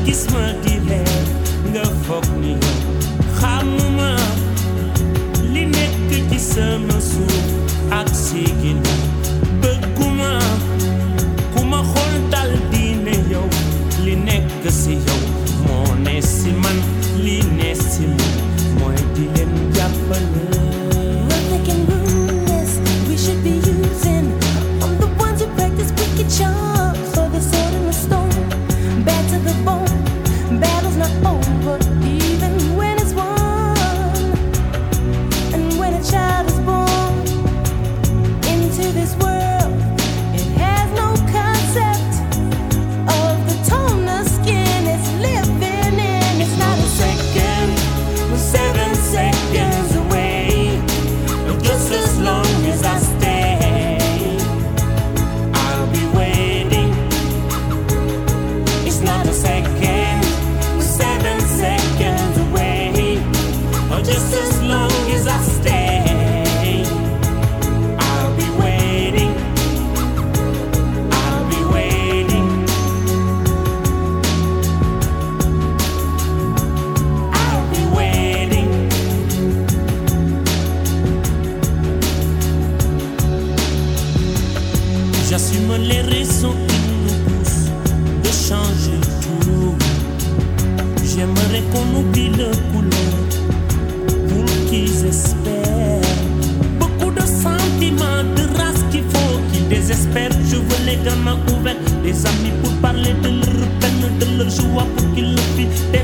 gis ma di leer nga foog ni yow xamuma li nekk ci sama suuf ak si ginnaaw bëgguma ku ma xool dal di ne yow li nekk si yow moo ne si man li ne si man mooy di leen jàppale. We're thinking ruthless, we should be using. I'm the ones who practice wicked charms for the sword and the stone. Bad to the bone, battle's not over even when it's won. And when a child is born into this world, it has no concept of the tone the skin it's living in. It's not a second, We're 7 seconds away, just as long as I stay, I'll be waiting. It's not a second, we're 7 seconds away, just as long as I stay, I'll be waiting. I'll be waiting. I'll be waiting. J'assume les raisons qui nous poussent de changer tout. J'aimerais qu'on oublie le couleur pour qu'ils espèrent. Beaucoup de sentiments, de race qu'il faut qu'ils désespèrent. Je veux les gamins ouverts, des amis pour parler de leur peine, de leur joie pour qu'ils le vivent.